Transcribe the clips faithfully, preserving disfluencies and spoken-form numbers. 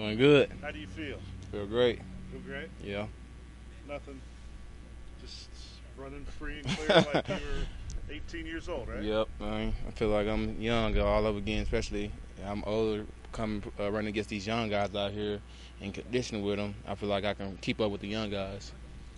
Doing good. How do you feel? Feel great. Feel great? Yeah. Nothing. Just running free and clear like you were eighteen years old, right? Yep. I, mean, I feel like I'm young all over again, especially I'm older, coming uh, running against these young guys out here and conditioning with them. I feel like I can keep up with the young guys.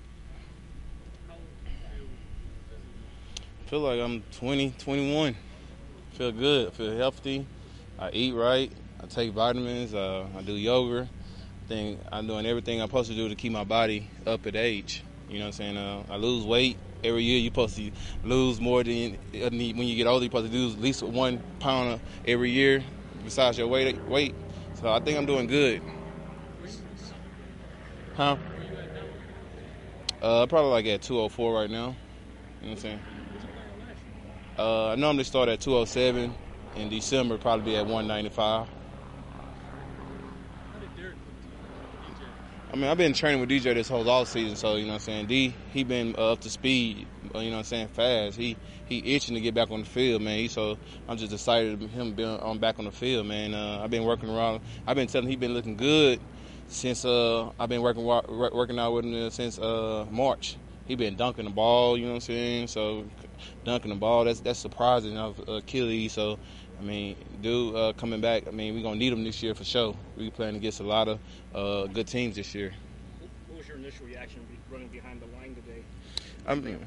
I feel like I'm twenty, twenty-one. Feel good. I feel healthy. I eat right. I take vitamins. Uh, I do yoga. I think I'm doing everything I'm supposed to do to keep my body up at age. You know what I'm saying? Uh, I lose weight. Every year you're supposed to lose more than when you get older. You're supposed to lose at least one pound every year besides your weight. weight. So I think I'm doing good. Huh? Uh, probably like at two oh four right now. You know what I'm saying? Uh, I normally start at two oh seven. In December, probably be at one ninety-five. I mean, I've been training with D J this whole off season, so, you know what I'm saying, D, he been uh, up to speed, you know what I'm saying, fast. He he itching to get back on the field, man. He, so I'm just excited to him being on back on the field, man. Uh, I've been working around. I've been telling him he been looking good since uh, I've been working working out with him since uh, March. He been dunking the ball, you know what I'm saying. So dunking the ball, that's that's surprising of Achilles. So I mean, dude, uh, coming back. I mean, we're gonna need him this year for sure. We playing against a lot of uh, good teams this year. What was your initial reaction running behind the line today? I mean,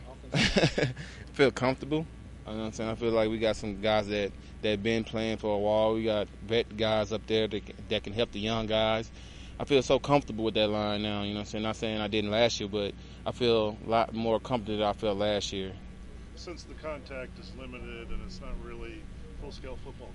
feel comfortable. You know what I'm saying? I feel like we got some guys that that been playing for a while. We got vet guys up there that can, that can help the young guys. I feel so comfortable with that line now. You know what I'm saying? Not saying I didn't last year, but I feel a lot more comfortable than I felt last year. Since the contact is limited and it's not really full-scale football,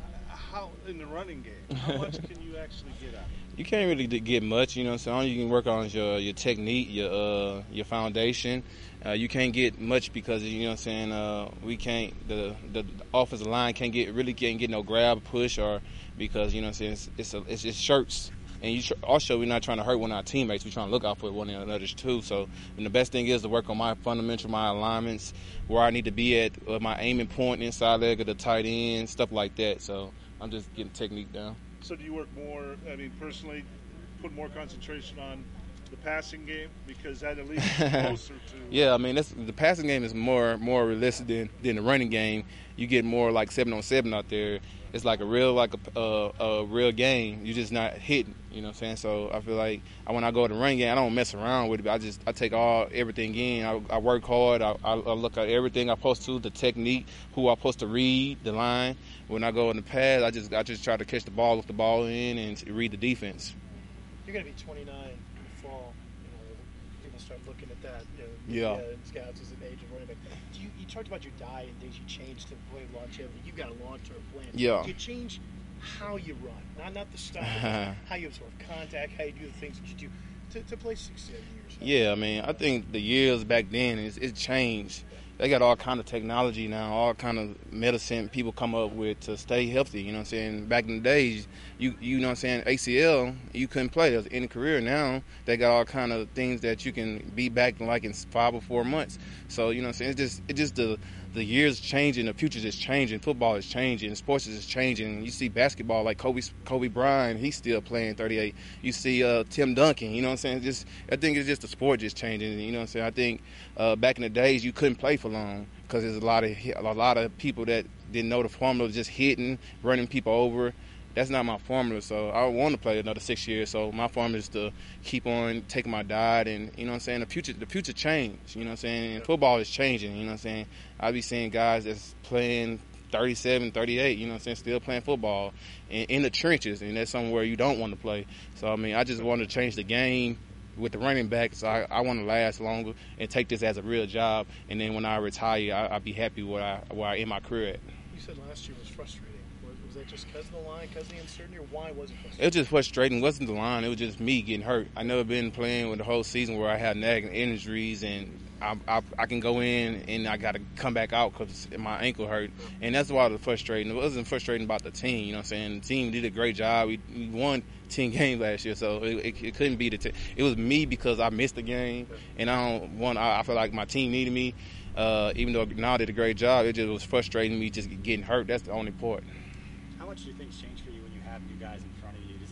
how in the running game, how much can you actually get out of it? You can't really get much, you know what I'm saying? All you can work on is your, your technique, your uh, your foundation. Uh, you can't get much because, you know what I'm saying, uh, we can't, the, the offensive line can't get, really can't get no grab, push, or because, you know what I'm saying, it's, it's, a, it's just shirts. And you tr- also, we're not trying to hurt one of our teammates. We're trying to look out for one another too. So, and the best thing is to work on my fundamental, my alignments, where I need to be at, uh, my aiming point, inside leg of the tight end, stuff like that. So, I'm just getting technique down. So, do you work more, I mean, personally, put more concentration on the passing game because that at least is closer to... Yeah, I mean, that's, the passing game is more more realistic than, than the running game. You get more like seven on seven out there. It's like a real like a, a, a real game. You're just not hitting, you know what I'm saying? So I feel like I, when I go to the running game, I don't mess around with it. I just I take all everything in. I, I work hard. I, I, I look at everything I'm supposed to, the technique, who I'm supposed to read, the line. When I go in the pass, I just I just try to catch the ball, look the ball in, and read the defense. You're going to be twenty-nine in the fall. You know, people start looking at that. You know, yeah. media and scouts as an age of running back. Do you, you talked about your diet and things you changed to play longevity. You've got a long-term plan. Yeah. Do you change how you run, not not the style, how you absorb contact, how you do the things that you do to, to play six, seven years? Yeah, I mean, I think the years back then it's, it's changed. They got all kind of technology now, all kind of medicine people come up with to stay healthy. You know what I'm saying? Back in the days, you you know what I'm saying, A C L, you couldn't play. It was in a career. Now they got all kind of things that you can be back in like in five or four months. So you know what I'm saying? It's just it's just the the years changing, the future is changing, football is changing, sports is changing. You see basketball like Kobe Kobe Bryant, he's still playing thirty-eight. You see uh, Tim Duncan. You know what I'm saying? Just I think it's just the sport just changing. You know what I'm saying? I think uh, back in the days you couldn't play for long because there's a lot of a lot of people that didn't know the formula, just hitting, running people over. That's not my formula, so I want to play another six years. So my formula is to keep on taking my diet, and you know what I'm saying. The future, the future changed. You know what I'm saying. And football is changing. You know what I'm saying. I be seeing guys that's playing thirty-seven, thirty-eight. You know what I'm saying. Still playing football in, in the trenches, and that's somewhere you don't want to play. So I mean, I just want to change the game with the running back, so I, I want to last longer and take this as a real job. And then when I retire, I, I'll be happy where I where I end my career at. You said last year was frustrating. Was, was that just because of the line, because of the uncertainty, or why was it frustrating? It was just frustrating. It wasn't the line. It was just me getting hurt. I never been playing with the whole season where I had nagging injuries, and I, I, I can go in and I got to come back out because my ankle hurt. And that's why it was frustrating. It wasn't frustrating about the team. You know what I'm saying? The team did a great job. We, we won ten games last year, so it, it, it couldn't be the team. It was me because I missed the game, and I don't want. I, I feel like my team needed me. Uh, even though now did a great job, it just was frustrating me just getting hurt. That's the only part. How much do you think's changed for you when you have new guys in front of you? Does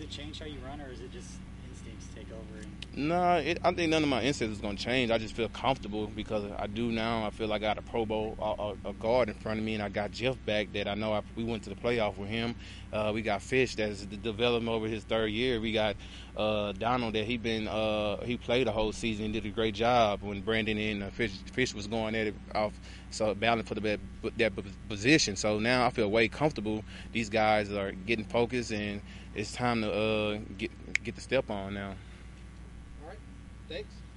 it change how you run, or is it just instincts take over? And No, it, I think none of my instincts is going to change. I just feel comfortable because I do now. I feel like I got a Pro Bowl a, a guard in front of me, and I got Jeff back that I know I, we went to the playoff with him. Uh, we got Fish that's developing over his third year. We got uh, Donald that he been uh, he played the whole season and did a great job when Brandon and uh, Fish, Fish was going at it off, so battling for the that position. So now I feel way comfortable. These guys are getting focused, and it's time to uh, get get the step on now. All right. Thanks.